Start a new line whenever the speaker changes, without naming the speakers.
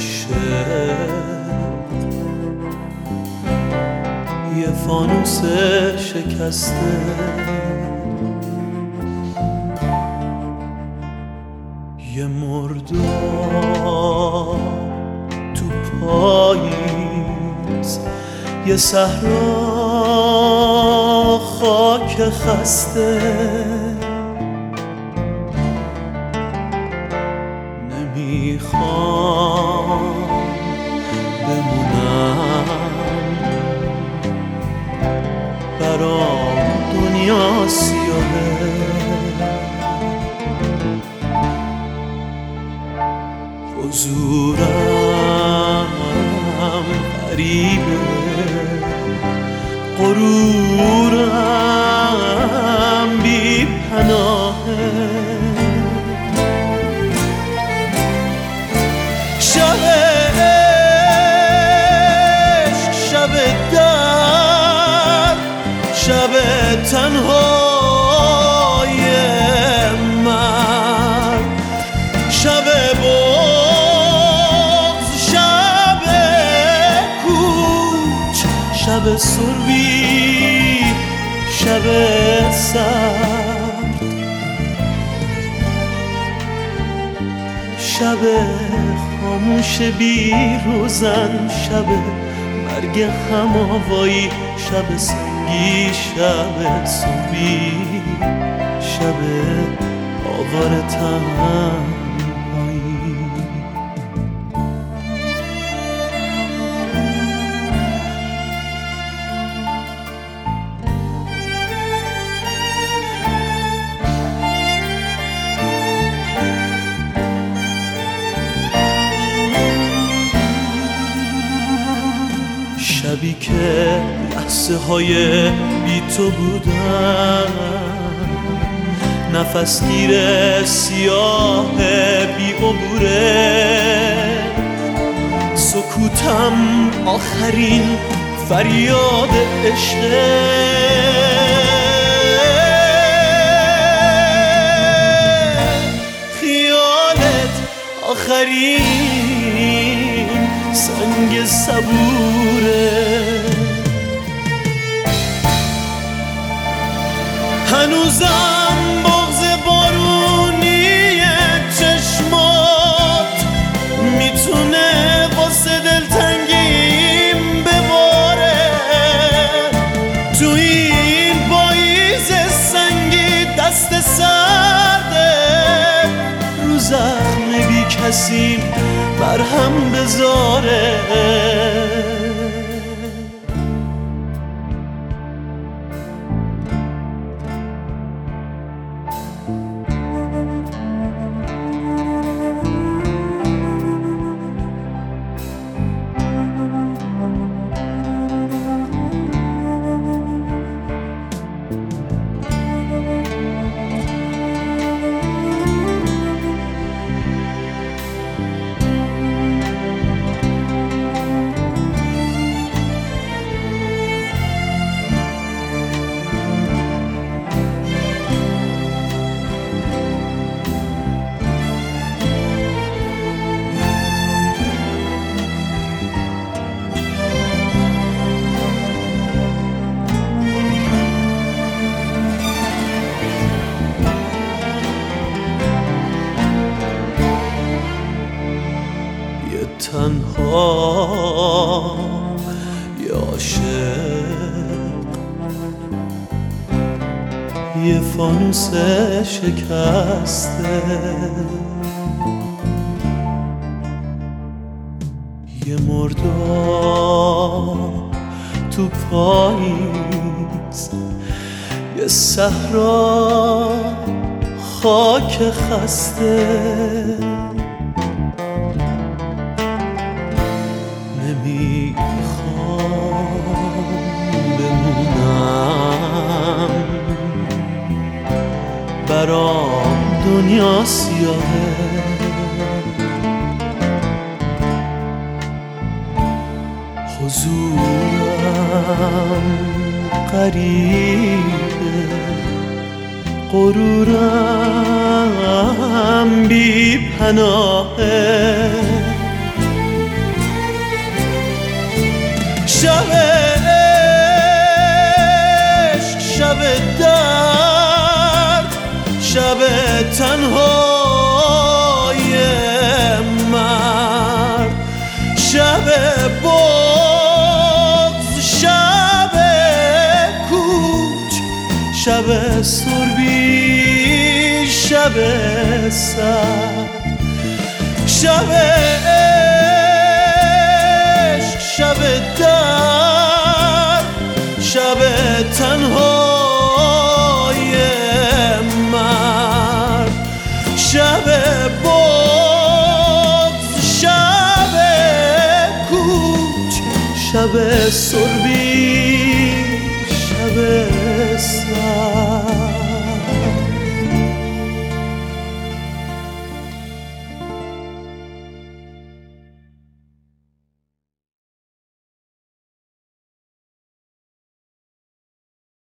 عاشق یه فانوس شکسته، یه مرداب تو پاییز، یه صحرا خاک خسته. نمیخوام بمونم، برام دنیا سیاهه. حضورم غریبه، غرورم بی پناهه. شب عشق، شب درد، شب تنهای من، شب بغض، شب کوچ، شب سربی، شب سرد، شب خاموش بی روزن، شب مرگ هماوایی، شب سنگی، شب صبحی، شب آوار تنهایی. شبی که لحظه های بی تو بودن، نفس گیر سیاه بی عبوره، سکوتم آخرین فریاد عشقه. خیالت آخرین سنگ صبوره، هنوزم بغض بارونی چشمات میتونه واسه دلتنگیم بباره. تو این پاییز سنگی دست سرده، رو زخم بی کسی مرهم بذاره. تنها یه عاشق یه فانوس شکسته، یه مرداب تو پاییز، یه صحرا خاک خسته. نمیخوام بمونم، برام دنیا سیاهه. حضورم غریبه، غرورم بی پناهه. شب عشق، شب درد، شب تنهای مرد، شب بغض، شب کوچ، شب سربی، شب سرد. شب عشق، شب درد، شب تنهای مرد، شب بغض، شب کوچ، شب سربی، شب سرد.